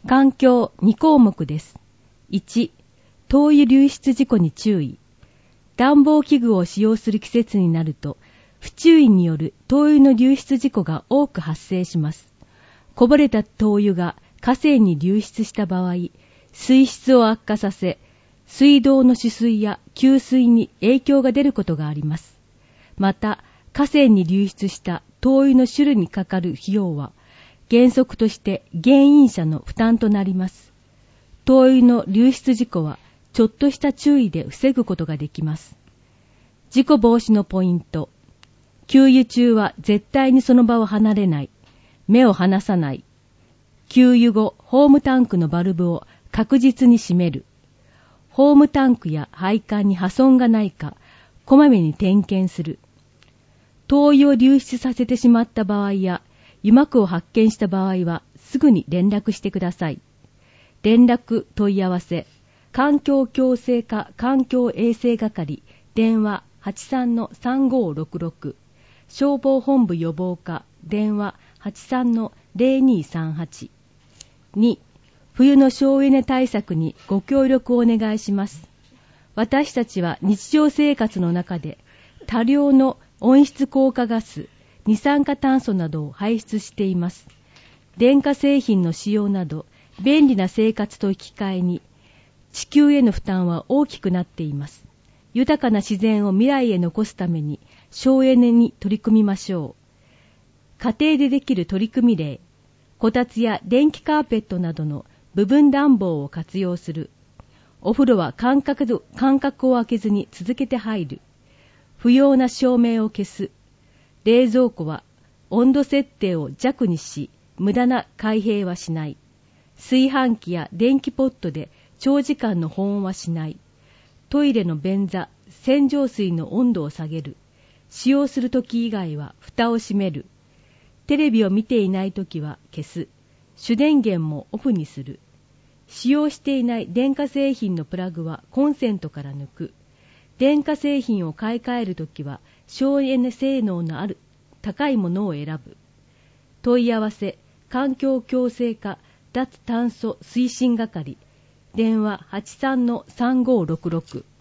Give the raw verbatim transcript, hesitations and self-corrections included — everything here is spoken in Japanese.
環境に項目です。いち、灯油流出事故に注意。暖房器具を使用する季節になると、不注意による灯油の流出事故が多く発生します。こぼれた灯油が河川に流出した場合、水質を悪化させ、水道の取水や給水に影響が出ることがあります。また、河川に流出した灯油の種類にかかる費用は、原則として原因者の負担となります。灯油の流出事故は、ちょっとした注意で防ぐことができます。事故防止のポイント。給油中は絶対にその場を離れない。目を離さない。給油後、ホームタンクのバルブを確実に閉める。ホームタンクや配管に破損がないか、こまめに点検する。灯油を流出させてしまった場合や、油膜を発見した場合は、すぐに連絡してください。連絡問い合わせ。環境共生課環境衛生係電話 はちさんのさんごーろくろく 消防本部予防課電話 はちさんのぜろにさんはち に冬の省エネ対策にご協力をお願いします。私たちは日常生活の中で多量の温室効果ガス、二酸化炭素などを排出しています。電化製品の使用など便利な生活と引き換えに地球への負担は大きくなっています。豊かな自然を未来へ残すために省エネに取り組みましょう。家庭でできる取り組み例、こたつや電気カーペットなどの部分暖房を活用する。お風呂は間隔、間隔を空けずに続けて入る。不要な照明を消す。冷蔵庫は温度設定を弱にし、無駄な開閉はしない。炊飯器や電気ポットで長時間の保温はしない。トイレの便座、洗浄水の温度を下げる。使用するとき以外は蓋を閉める。テレビを見ていないときは消す。主電源もオフにする。使用していない電化製品のプラグはコンセントから抜く。電化製品を買い替えるときは省エネ性能のある高いものを選ぶ。問い合わせ、環境共生課脱炭素推進係電話 はちさんのさんごーろくろく